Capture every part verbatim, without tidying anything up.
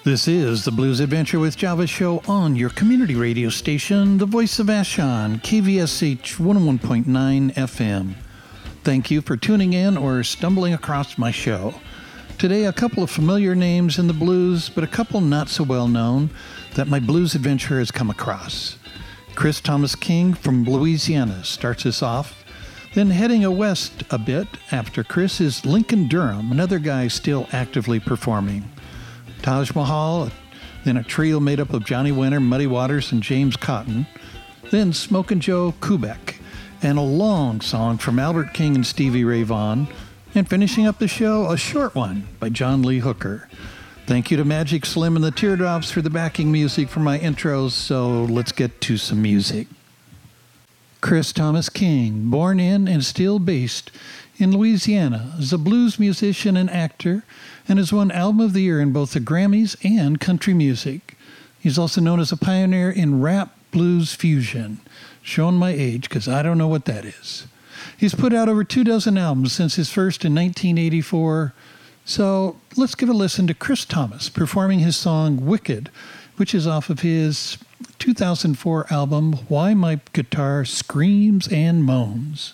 This is the Blues Adventure with Java show on your community radio station, the voice of Vashon, K V S H one oh one point nine F M. Thank you for tuning in or stumbling across my show. Today, a couple of familiar names in the blues, but a couple not so well known that my blues adventure has come across. Chris Thomas King from Louisiana starts us off. Then heading west a bit after Chris is Lincoln Durham, another guy still actively performing. Taj Mahal, then a trio made up of Johnny Winter, Muddy Waters, and James Cotton. Then Smokin' Joe Kubek, and a long song from Albert King and Stevie Ray Vaughan. And finishing up the show, a short one by John Lee Hooker. Thank you to Magic Slim and the Teardrops for the backing music for my intros, so let's get to some music. Chris Thomas King, born in and still based in Louisiana, is a blues musician and actor, and has won Album of the Year in both the Grammys and country music. He's also known as a pioneer in rap blues fusion. Showing my age, because I don't know what that is. He's put out over two dozen albums since his first in nineteen eighty-four. So let's give a listen to Chris Thomas performing his song Wicked, which is off of his two thousand four album, Why My Guitar Screams and Moans.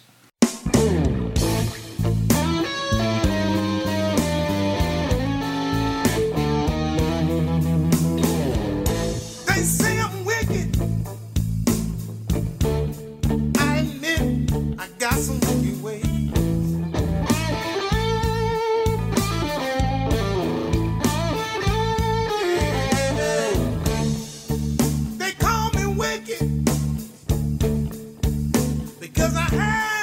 They say I'm wicked. I admit I got some wicked ways. They call me wicked because I have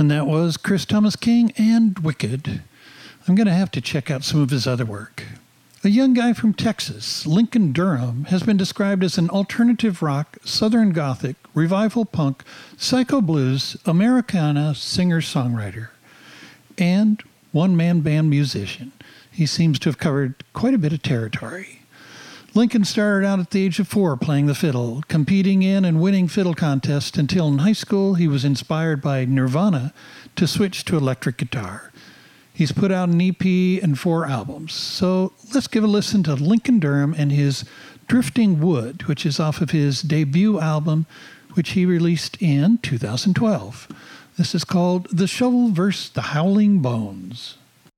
And that was Chris Thomas King and Wicked. I'm going to have to check out some of his other work. A young guy from Texas, Lincoln Durham, has been described as an alternative rock, southern gothic, revival punk, psycho blues, Americana singer-songwriter, and one-man band musician. He seems to have covered quite a bit of territory. Lincoln started out at the age of four playing the fiddle, competing in and winning fiddle contests until in high school he was inspired by Nirvana to switch to electric guitar. He's put out an E P and four albums. So let's give a listen to Lincoln Durham and his Drifting Wood, which is off of his debut album, which he released in two thousand twelve. This is called The Shovel versus the Howling Bones.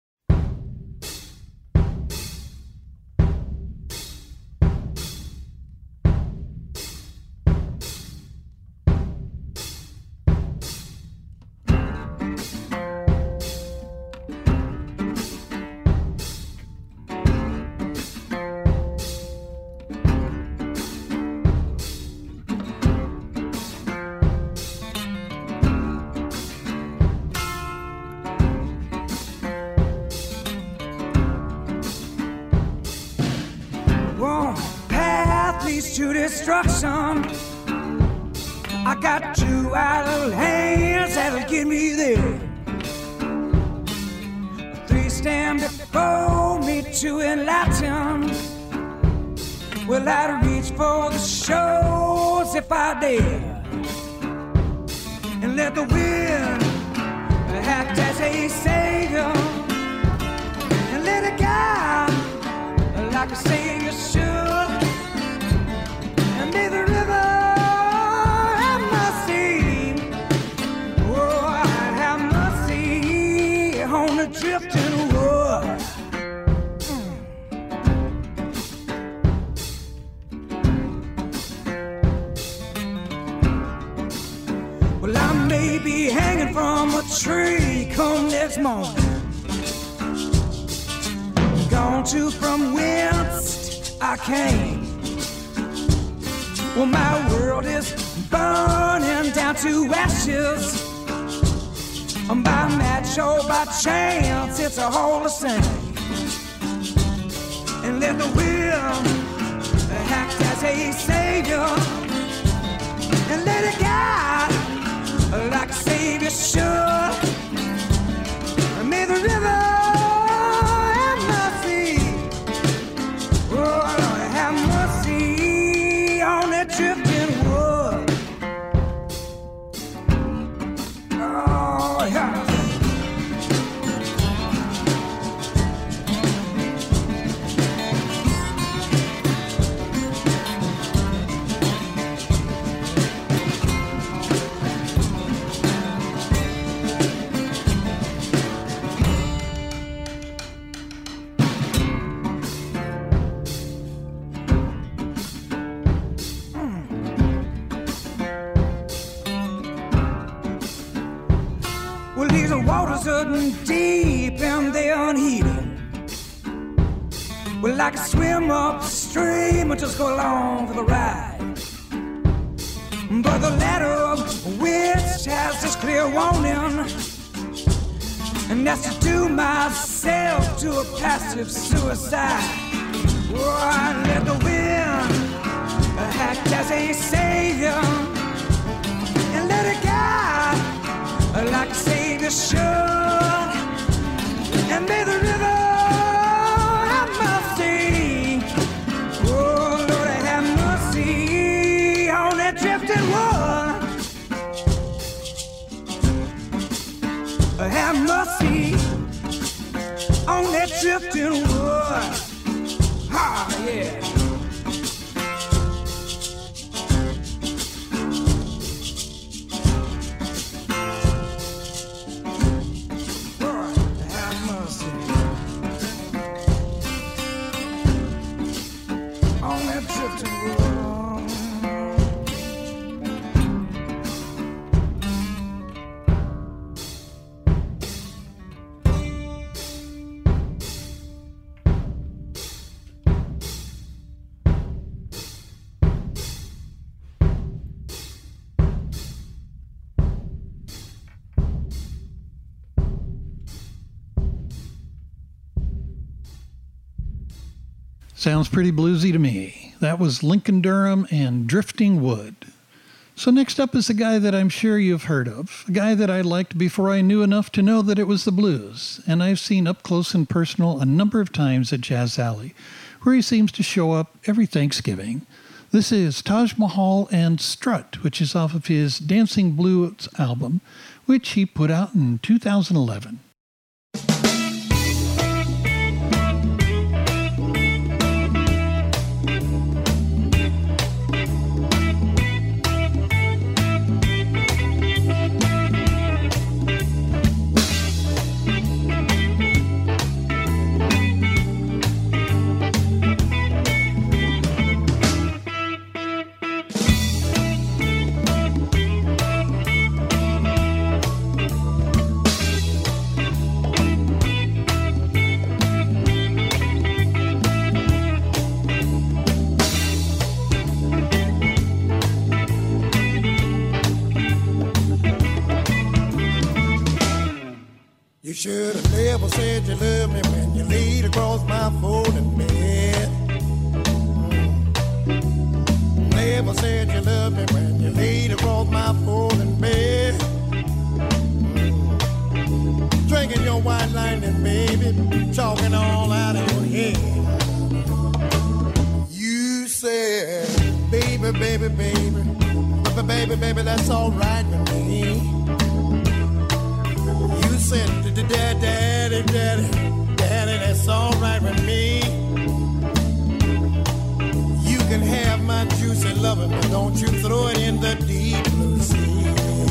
To destruction, I got two idle hands that'll get me there. Three stand before me to enlighten. Well, I'd reach for the shores if I dare, and let the wind act as a savior, and let it guide like a savior should. May the river have mercy, oh, have mercy on the drifting wood. Mm. Well, I may be hanging from a tree come next morning, gone to from whence I came. Well, my world is burning down to ashes. By match or by chance, it's a all the same. And let the wind act as a savior, and let it guide like a savior should. May the river have mercy, oh Lord, have mercy on that drifting wood. Oh, yeah. Well, these waters are deep and they're unheeded. Well, I can swim upstream or just go along for the ride. But the latter of which has this clear warning, and that's to do myself to a passive suicide. Oh, I let the wind act as a savior, and let it guide like a savior should. And may the river have mercy, oh Lord, have mercy on that drifting wood. Have mercy on that drifting wood. Ah, yeah. Sounds pretty bluesy to me. That was Lincoln Durham and Drifting Wood. So next up is a guy that I'm sure you've heard of, a guy that I liked before I knew enough to know that it was the blues, and I've seen up close and personal a number of times at Jazz Alley, where he seems to show up every Thanksgiving. This is Taj Mahal and Strut, which is off of his Dancing Blues album, which he put out in two thousand eleven. You should have never said you love me when you laid across my folding bed. Mm. Never said you love me when you laid across my folding bed. Mm. Drinking your white lightning, baby, talking all out of your head. You said, baby, baby, baby, baby, baby, baby, that's all right with me. You said, daddy, daddy, daddy, daddy, that's all right with me. You can have my juicy loving, but don't you throw it in the deep blue sea.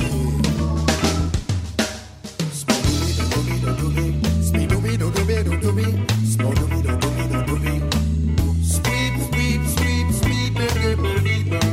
Sweet, sweet, sweet, sweet, baby, baby, baby.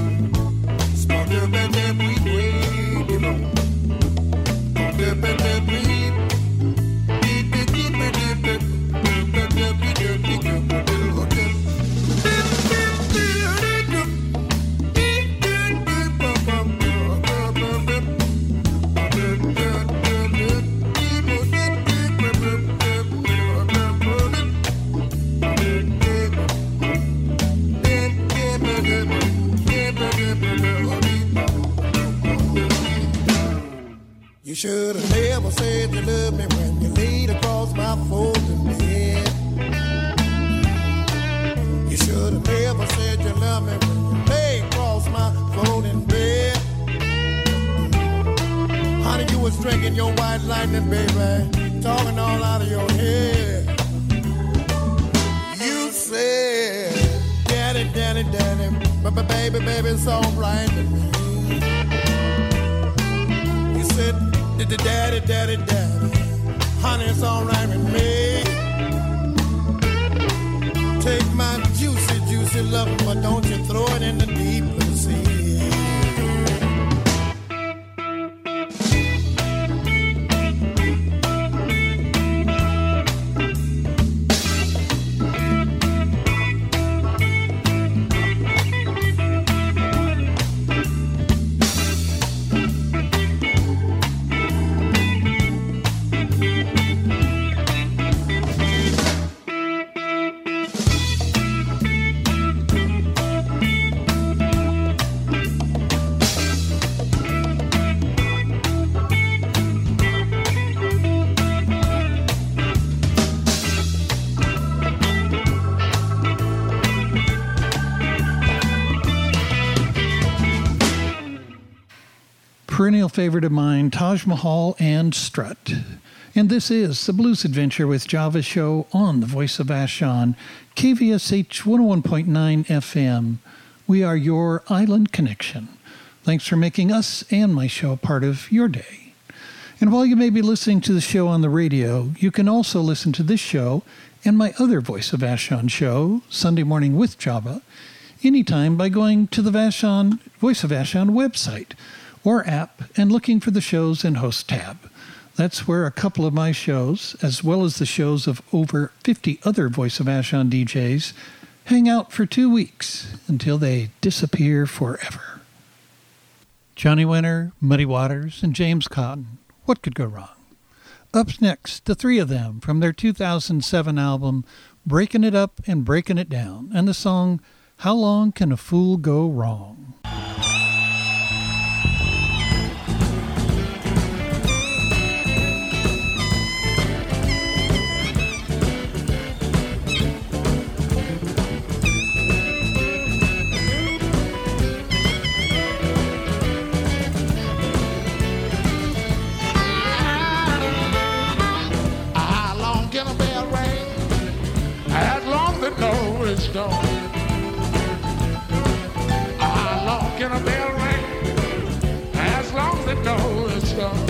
You should have never said you loved me when you laid across my folding bed. You should have never said you loved me when you lay across my folding bed. Honey, you was drinking your white lightning, baby, talking all out of your head. You said, daddy, daddy, daddy, but baby, baby, it's all right with me. You said, daddy, daddy, daddy, honey, it's all right with me. Take my juicy, juicy love, but don't you throw it in the deep blue sea. Perennial favorite of mine, Taj Mahal and Strut. And this is the Blues Adventure with Java show on the Voice of Vashon, K V S H one oh one point nine F M. We are your island connection. Thanks for making us and my show a part of your day. And while you may be listening to the show on the radio, you can also listen to this show and my other Voice of Vashon show, Sunday Morning with Java, anytime by going to the Vashon, Voice of Vashon website or app and looking for the shows and host tab. That's where a couple of my shows, as well as the shows of over fifty other Voice of Vashon D Js, hang out for two weeks until they disappear forever. Johnny Winter, Muddy Waters, and James Cotton. What could go wrong? Up next, the three of them from their two thousand seven album, breaking it up and breaking it down, and the song How Long Can a Fool Go Wrong? It's done. How long can a bell ring? As long as it knows it's done.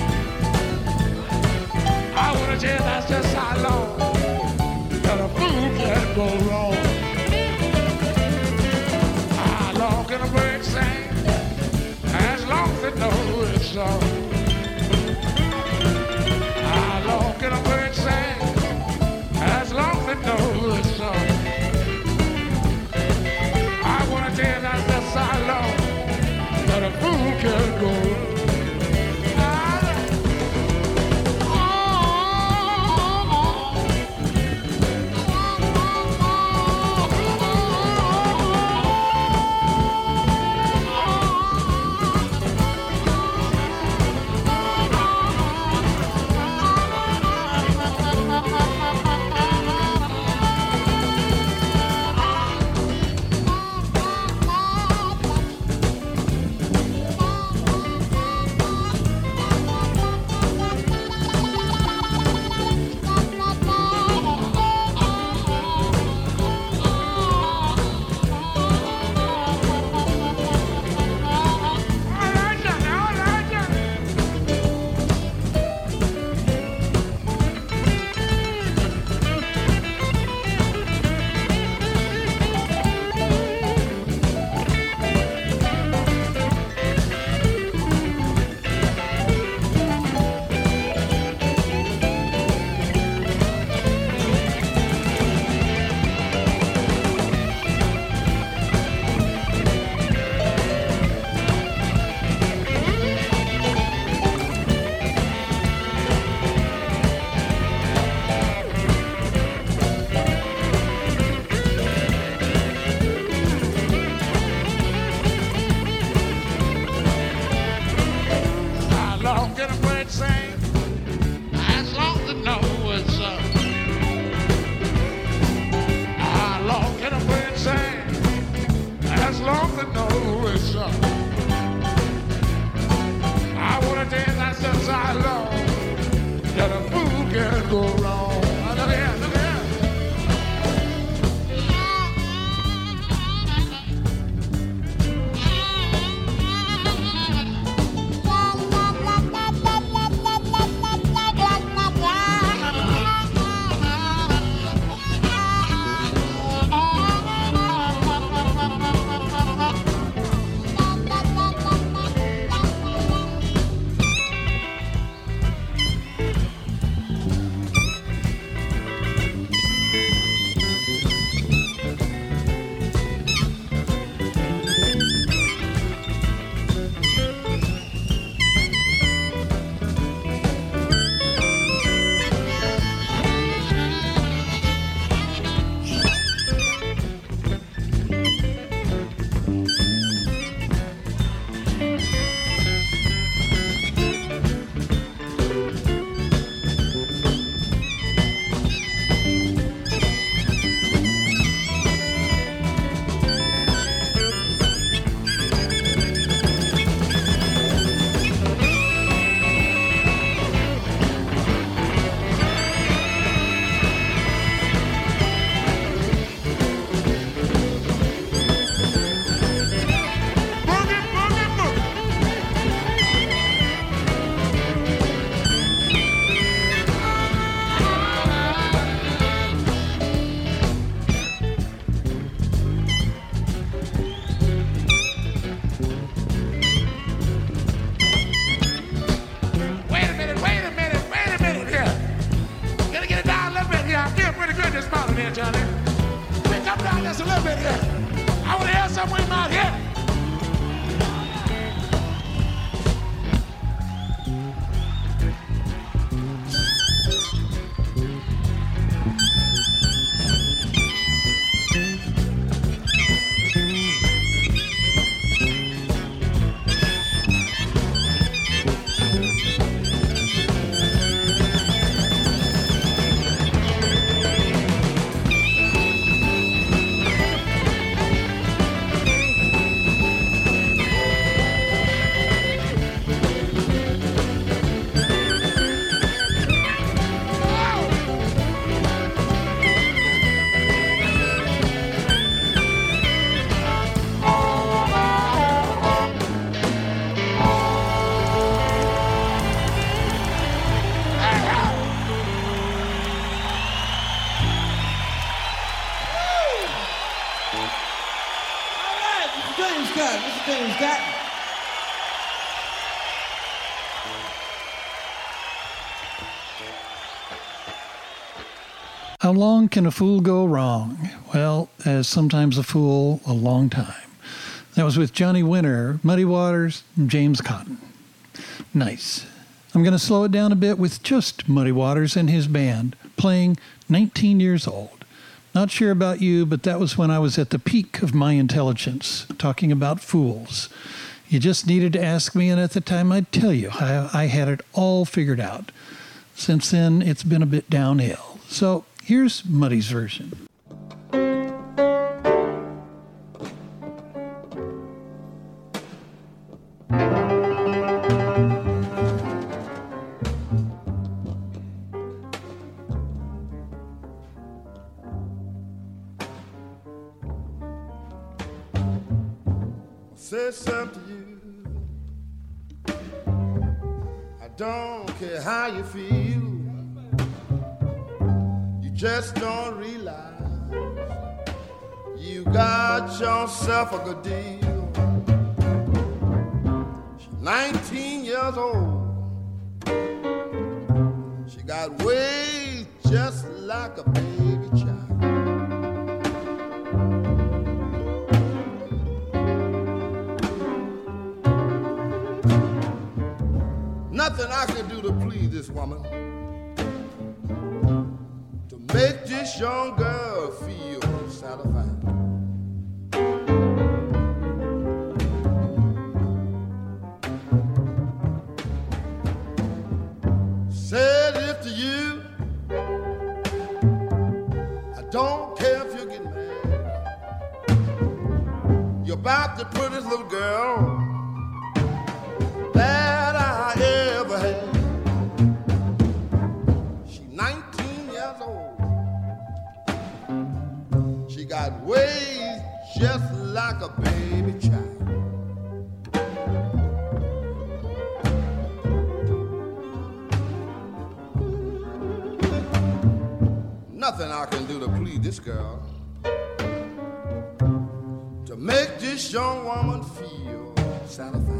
I wanna tell you that's just how long that a fool can go wrong. How long can a bird sing? As long as it knows it's done. How long can a bird sing? As long as it knows it's done. That's how long that a fool can go. How long can a fool go wrong? Well, as sometimes a fool, a long time. That was with Johnny Winter, Muddy Waters, and James Cotton. Nice. I'm going to slow it down a bit with just Muddy Waters and his band, playing nineteen years old. Not sure about you, but that was when I was at the peak of my intelligence, talking about fools. You just needed to ask me, and at the time I'd tell you I, I had it all figured out. Since then, it's been a bit downhill. So here's Muddy's version. Say something to you. I don't care how you feel. You just don't realize you got yourself a good deal. She's nineteen years old. She got ways just like a baby child. Nothing I can do to please this woman, to make this young girl feel satisfied. Said if to you, I don't care if you get mad. You're about to put this little girl that I ever had. She's nineteen years old. She got ways just like a baby child. Nothing I can do to please this girl, to make this young woman feel satisfied.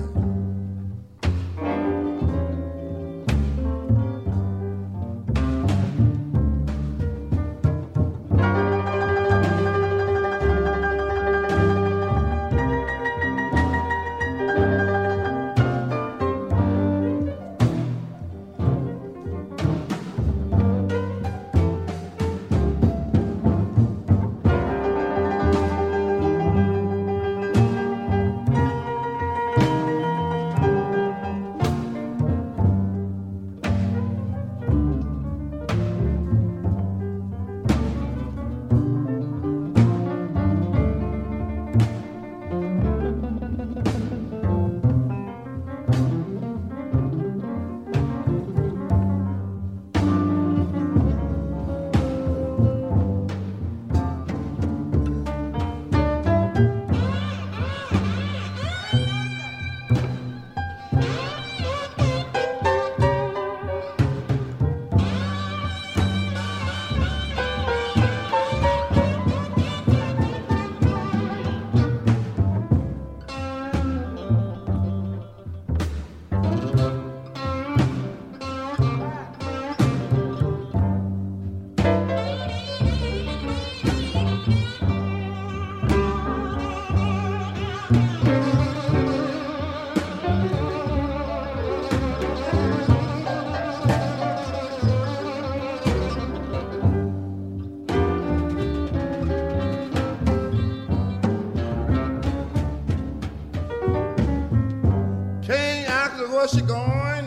Where she going?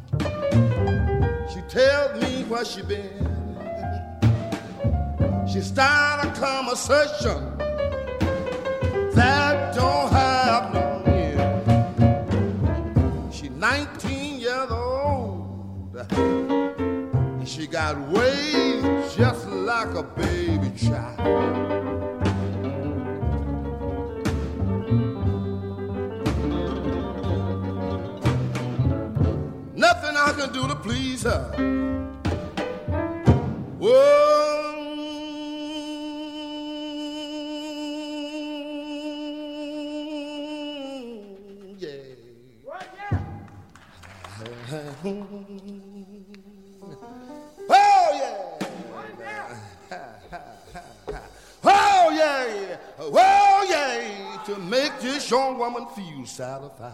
She tells me where she been. She start a conversation that don't have no end. She nineteen years old, and she got ways just like a baby child. Nothing I can do to please her. Whoa, yeah. What, yeah? Oh, yeah. What, yeah. well, yeah, to make this young woman feel satisfied.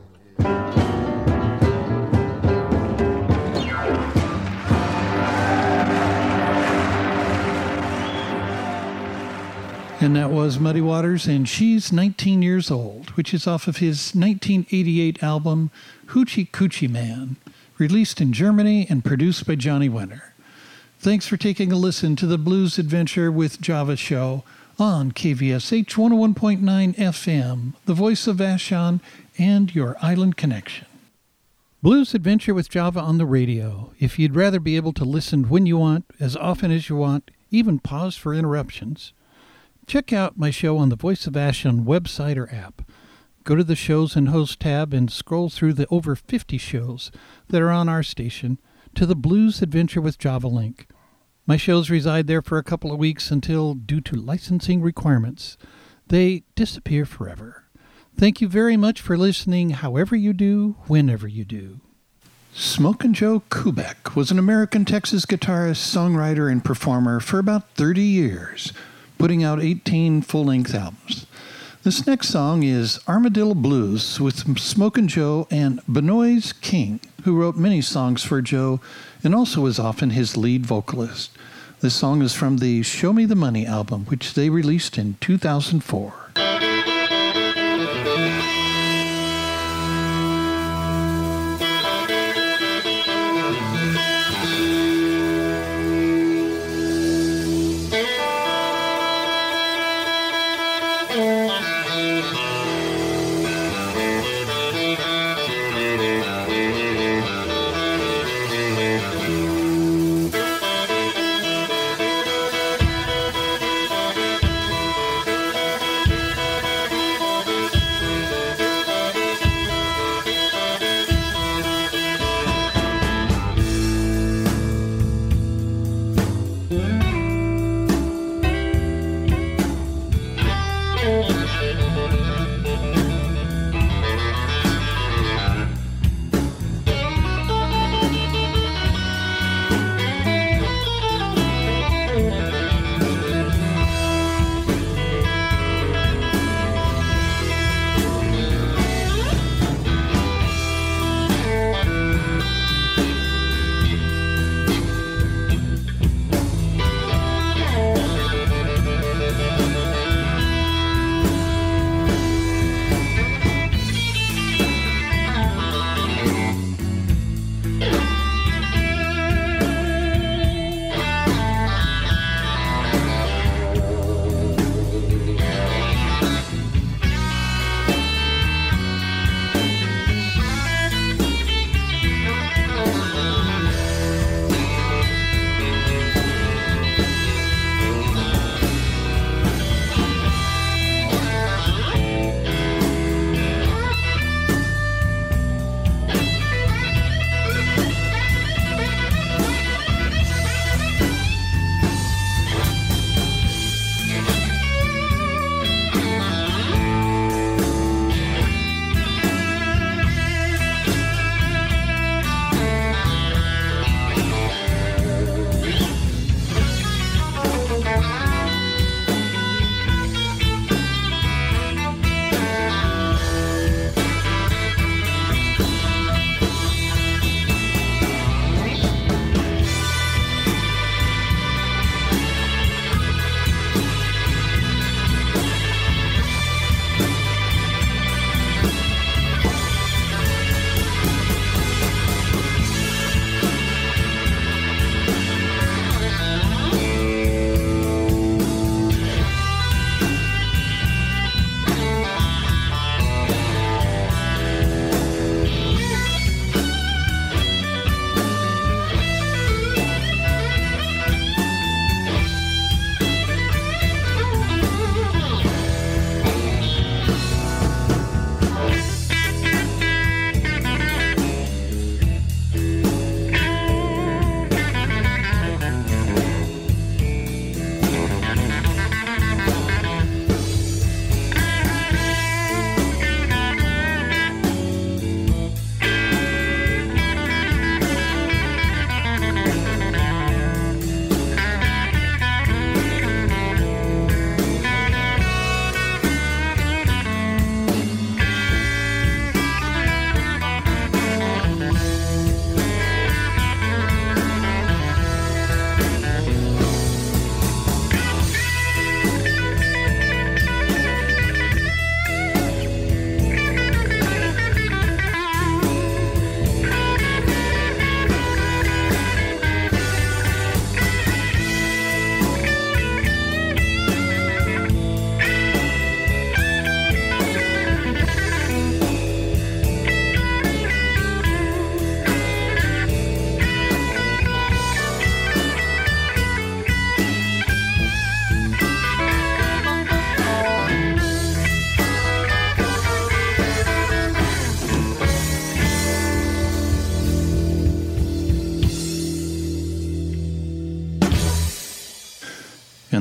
And that was Muddy Waters and She's nineteen Years Old, which is off of his nineteen eighty-eight album Hoochie Coochie Man, released in Germany and produced by Johnny Winter. Thanks for taking a listen to the Blues Adventure with Java show on K V S H one oh one point nine F M, the voice of Vashon and your island connection. Blues Adventure with Java on the radio. If you'd rather be able to listen when you want, as often as you want, even pause for interruptions, check out my show on the Voice of Vashon website or app. Go to the Shows and Host tab and scroll through the over fifty shows that are on our station to the Blues Adventure with Java link. My shows reside there for a couple of weeks until, due to licensing requirements, they disappear forever. Thank you very much for listening, however you do, whenever you do. Smokin' Joe Kubek was an American Texas guitarist, songwriter, and performer for about thirty years, putting out eighteen full-length albums. This next song is Armadillo Blues with Smokin' Joe and Benoist King, who wrote many songs for Joe and also was often his lead vocalist. This song is from the Show Me the Money album, which they released in two thousand four.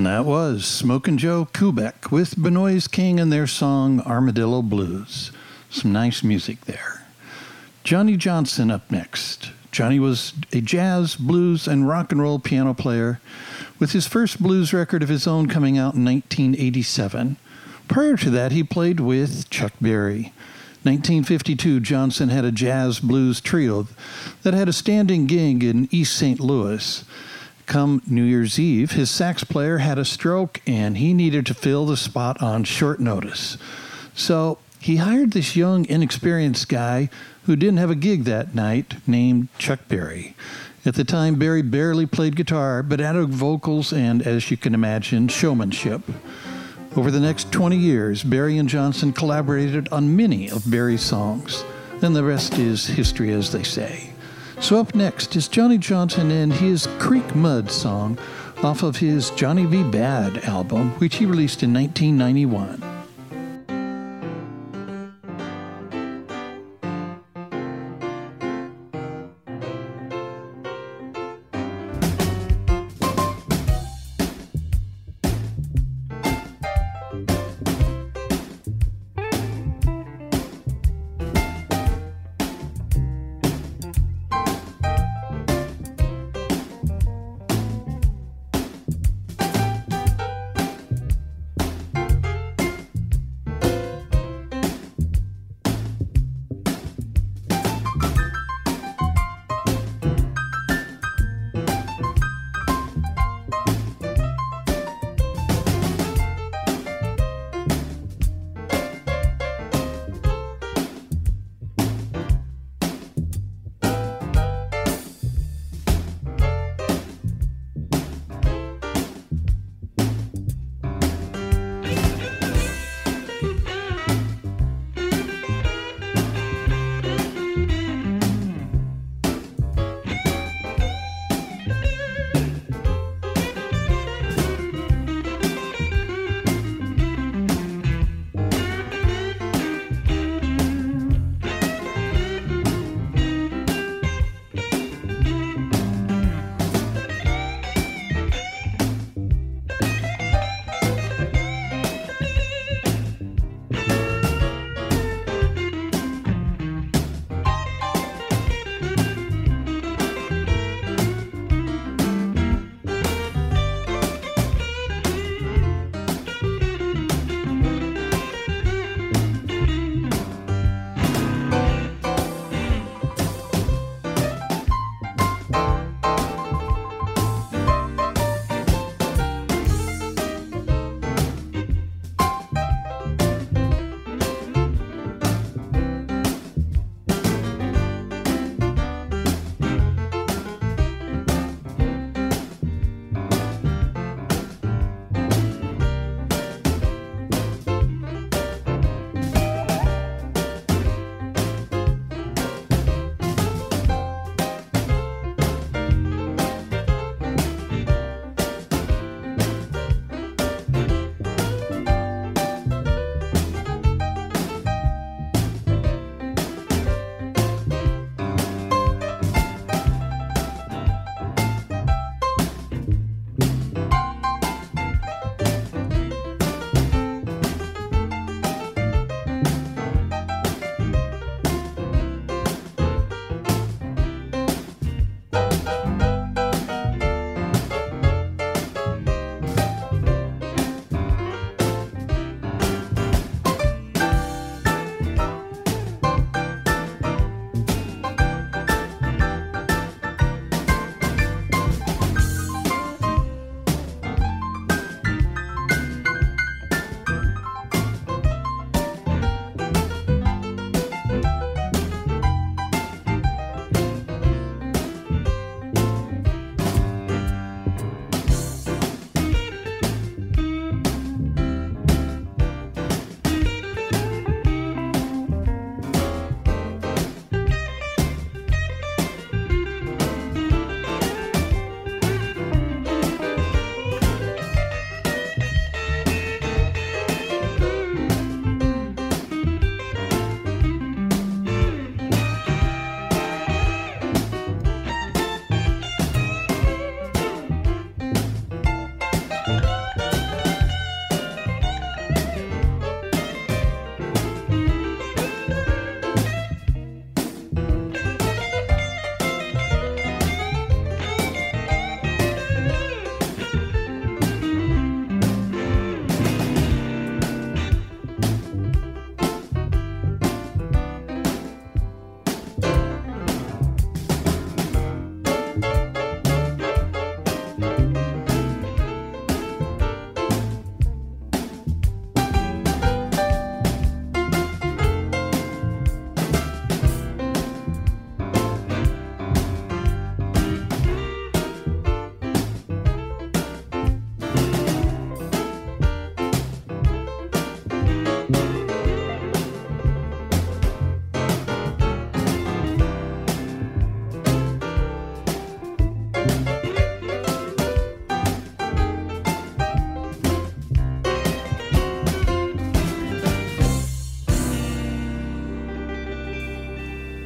And that was Smokin' Joe Kubek with Benoist King and their song Armadillo Blues. Some nice music there. Johnny Johnson up next. Johnny was a jazz, blues, and rock and roll piano player, with his first blues record of his own coming out in nineteen eighty-seven. Prior to that, he played with Chuck Berry. nineteen fifty-two, Johnson had a jazz blues trio that had a standing gig in East Saint Louis. Come New Year's Eve, his sax player had a stroke and he needed to fill the spot on short notice. So he hired this young, inexperienced guy who didn't have a gig that night named Chuck Berry. At the time, Berry barely played guitar, but added vocals and, as you can imagine, showmanship. Over the next twenty years, Berry and Johnson collaborated on many of Berry's songs, and the rest is history, as they say. So up next is Johnny Johnson and his Creek Mud song off of his Johnny V. Bad album, which he released in nineteen ninety-one.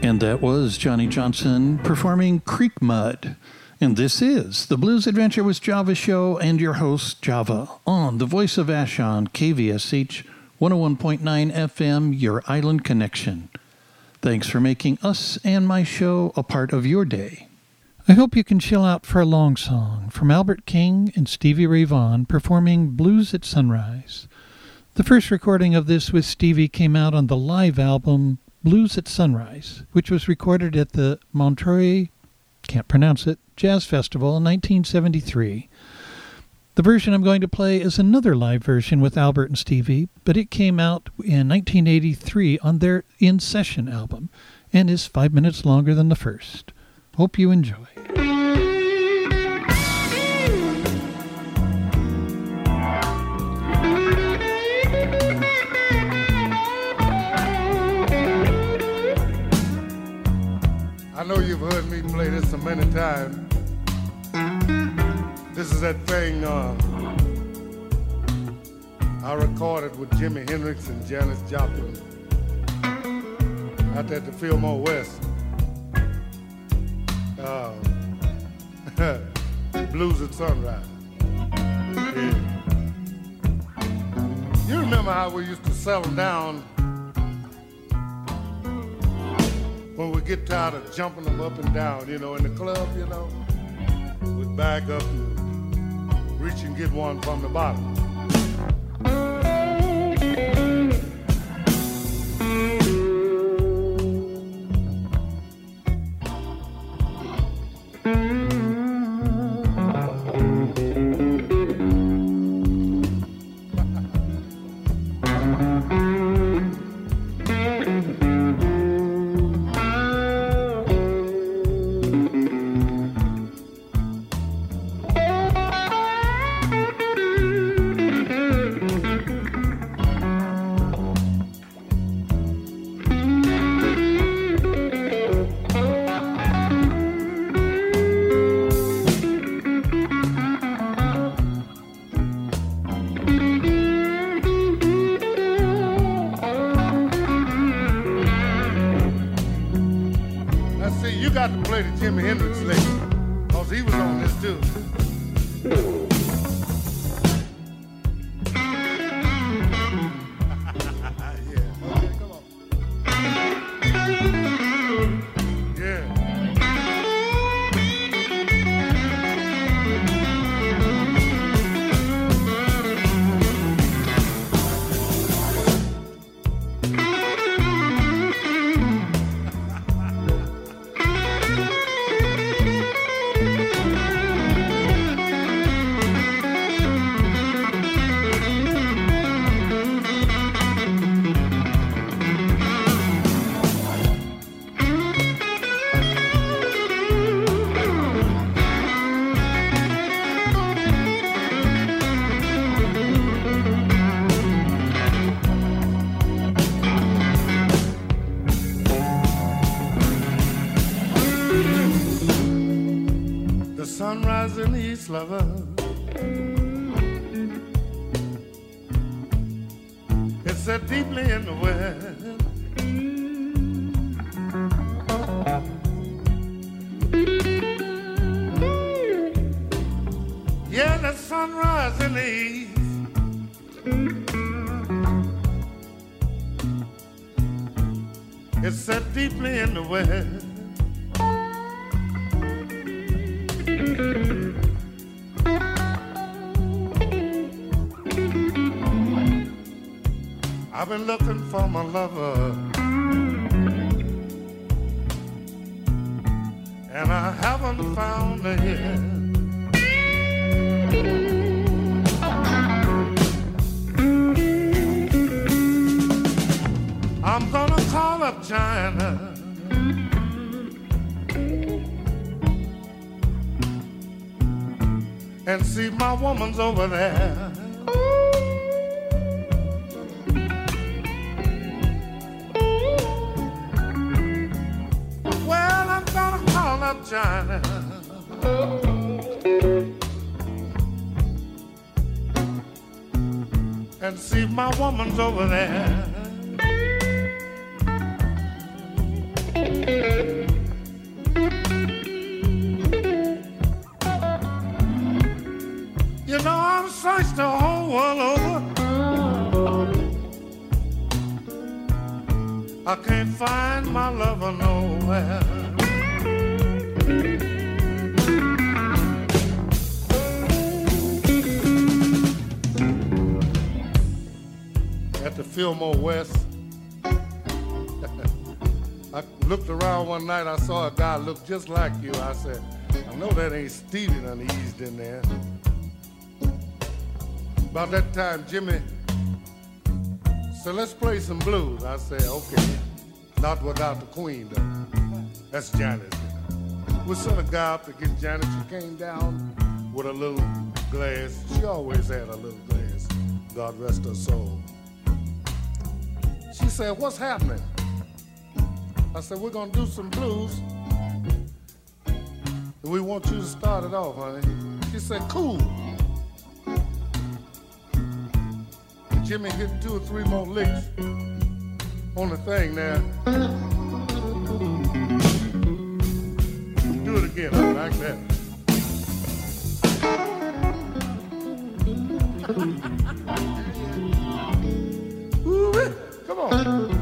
And that was Johnny Johnson performing Creek Mud. And this is the Blues Adventure with Java show and your host, Java, on the Voice of Vashon, K V S H one oh one point nine F M, your island connection. Thanks for making us and my show a part of your day. I hope you can chill out for a long song from Albert King and Stevie Ray Vaughan performing Blues at Sunrise. The first recording of this with Stevie came out on the live album Blues at Sunrise, which was recorded at the Montreux, can't pronounce it, Jazz Festival in nineteen seventy-three. The version I'm going to play is another live version with Albert and Stevie, but it came out in nineteen eighty-three on their In Session album and is five minutes longer than the first. Hope you enjoy. I know you've heard me play this so many times. This is that thing uh, I recorded with Jimi Hendrix and Janis Joplin out at the Fillmore West. Uh, Blues at Sunrise. Yeah. You remember how we used to settle down when we get tired of jumping them up and down, you know, in the club, you know, we'd back up and reach and get one from the bottom. Jimi Hendrix lady, cause he was on this too. Yeah, okay, come on. Yeah. Sunrise in the East, lover. It's set deeply in the West. Yeah, the sunrise in the East. It's set deeply in the West. I've been looking for my lover, and I haven't found her yet. I'm gonna call up China and see my woman's over there. Well, I'm gonna call up China and see if my woman's over there. You know, I've searched the whole world over. I can't find my lover nowhere. At the Fillmore West, I looked around one night, I saw a guy look just like you. I said, I know that ain't Stevie done eased in there. About that time, Jimmy said, let's play some blues. I said, okay, not without the Queen, though. That's Janis. We sent a guy up to get Janis. She came down with a little glass. She always had a little glass, God rest her soul. She said, what's happening? I said, we're gonna do some blues. And we want you to start it off, honey. She said, cool. And Jimmy hit two or three more licks on the thing there. Do it again, I like that. Ooh, come on.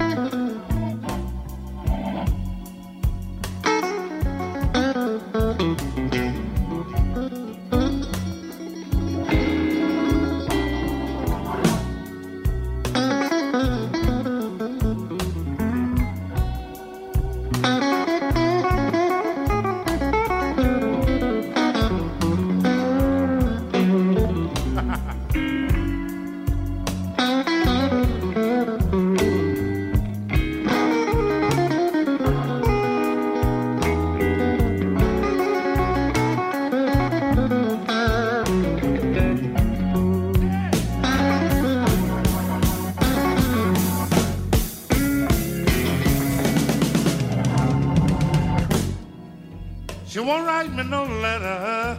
She won't write me no letter.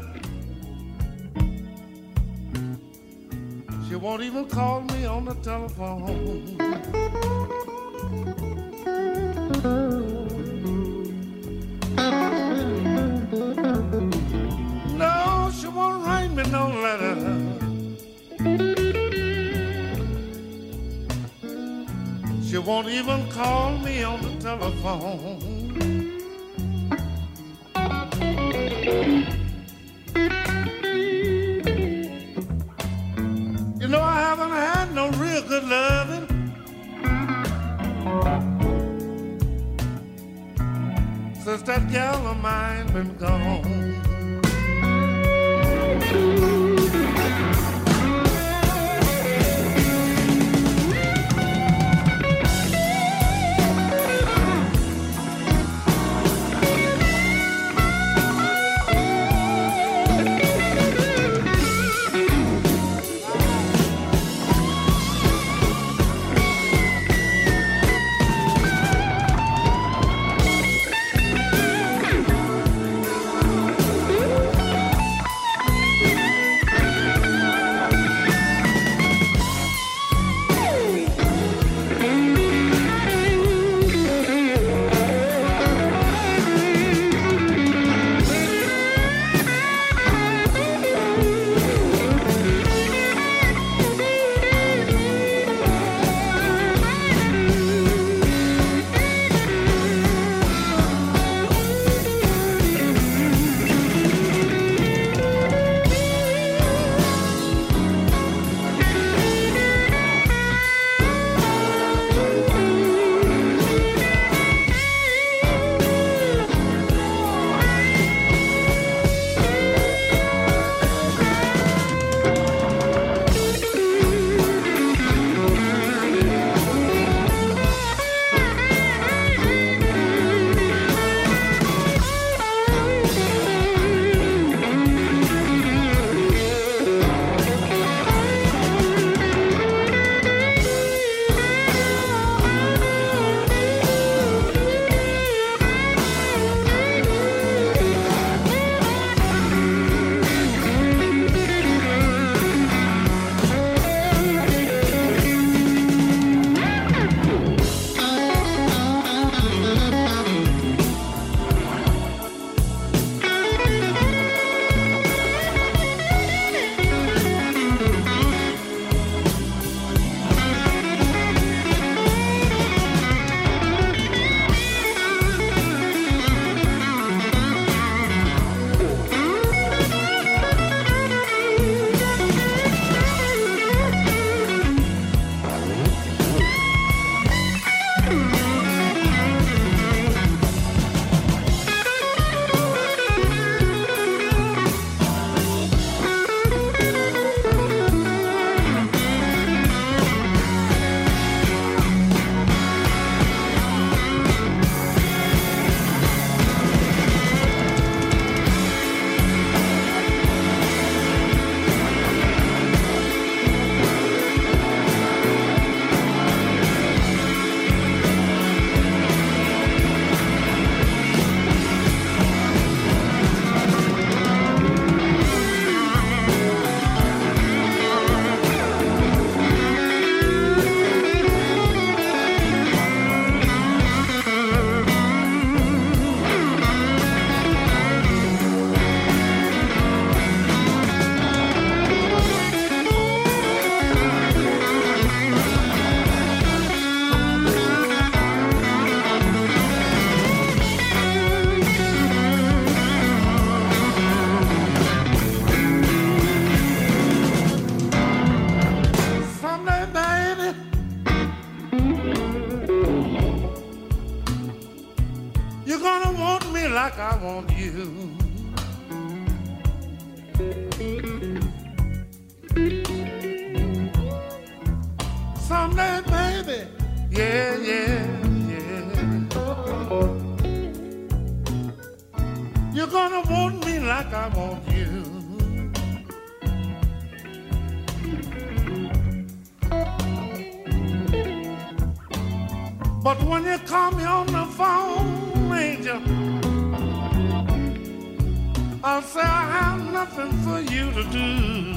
She won't even call me on the telephone. No, she won't write me no letter. She won't even call me on the telephone. You know, I haven't had no real good loving since that gal of mine been gone. You're gonna want me like I want you. Someday, baby, yeah, yeah, yeah. You're gonna want me like I want you. But when you call me on the phone, Angel, I'll say I have nothing for you to do.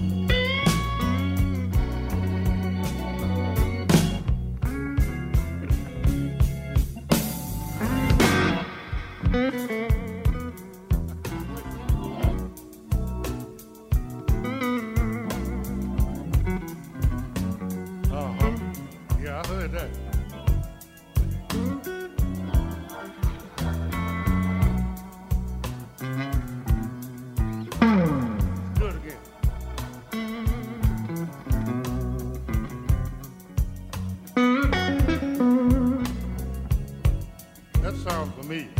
Uh-huh. Yeah, I heard that. Do it again. That sounds familiar.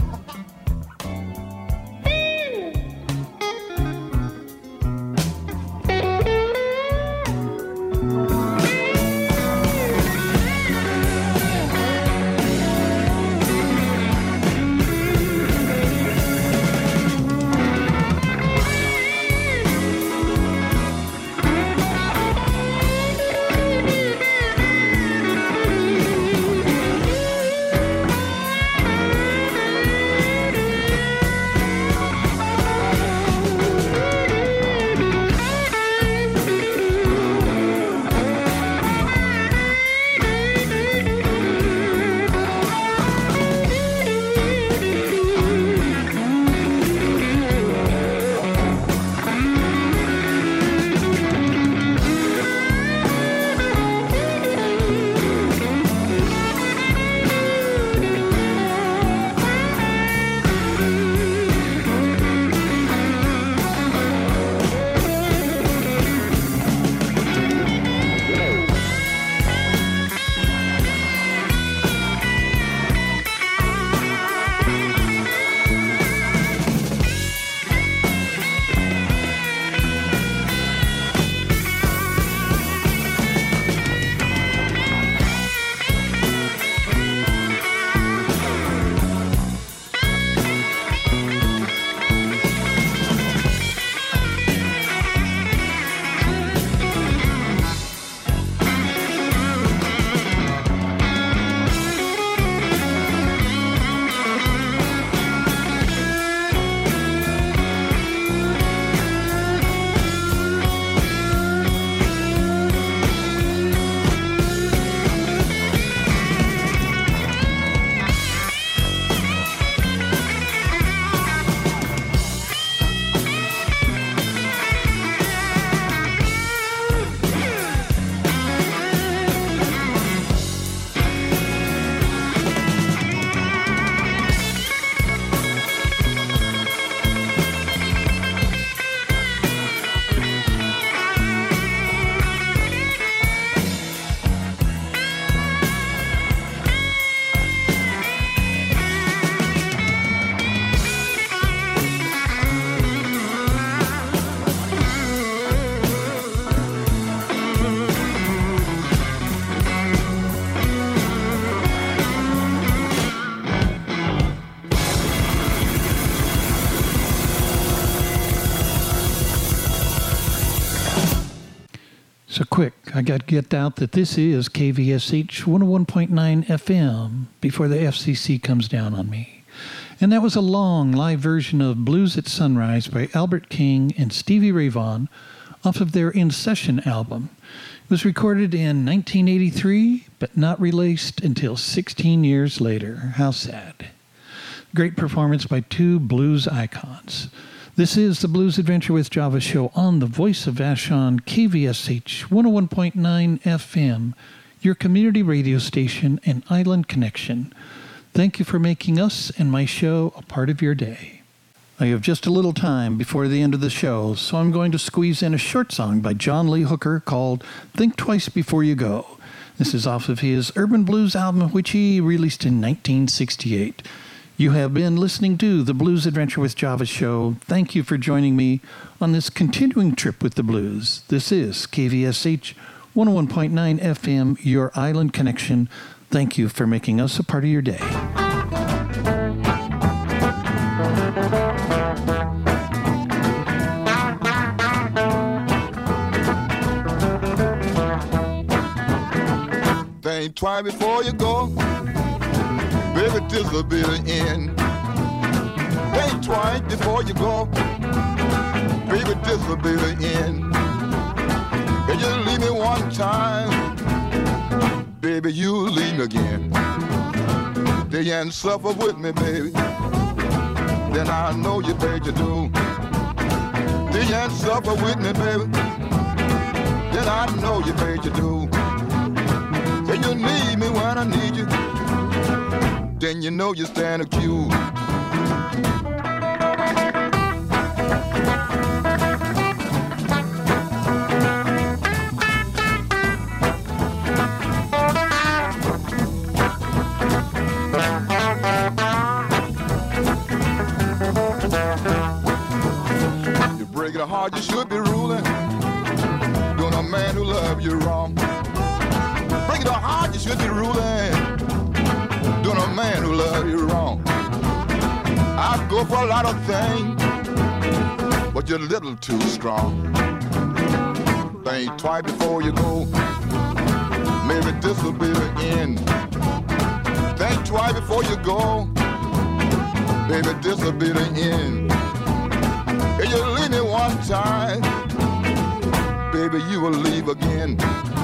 So quick, I got to get out that this is K V S H one oh one point nine F M before the F C C comes down on me. And that was a long live version of Blues at Sunrise by Albert King and Stevie Ray Vaughan off of their In Session album. It was recorded in nineteen eighty-three, but not released until sixteen years later. How sad. Great performance by two blues icons. This is the Blues Adventure with Java show on the Voice of Vashon, K V S H one oh one point nine F M, your community radio station and island connection. Thank you for making us and my show a part of your day. I have just a little time before the end of the show, so I'm going to squeeze in a short song by John Lee Hooker called Think Twice Before You Go. This is off of his Urban Blues album, which he released in nineteen sixty-eight. You have been listening to the Blues Adventure with Java show. Thank you for joining me on this continuing trip with the blues. This is K V S H one oh one point nine F M, your island connection. Thank you for making us a part of your day. Think twice before you go. Baby, this will be the end. Think twice before you go. Baby, this will be the end. If you leave me one time, baby, you'll leave me again. Then you ain't suffer with me, baby. Then I know you paid your due. Then you ain't suffer with me, baby. Then I know you paid your due. Then you need me when I need you. Then you know you stand accused. You break it hard, you should be ruling. Doing a man who loves you wrong. Break it hard, you should be ruling. Doing a man who loves you wrong. I'd go for a lot of things, but you're a little too strong. Think twice before you go. Maybe this will be the end. Think twice before you go. Baby, this will be the end. If you leave me one time, baby, you will leave again.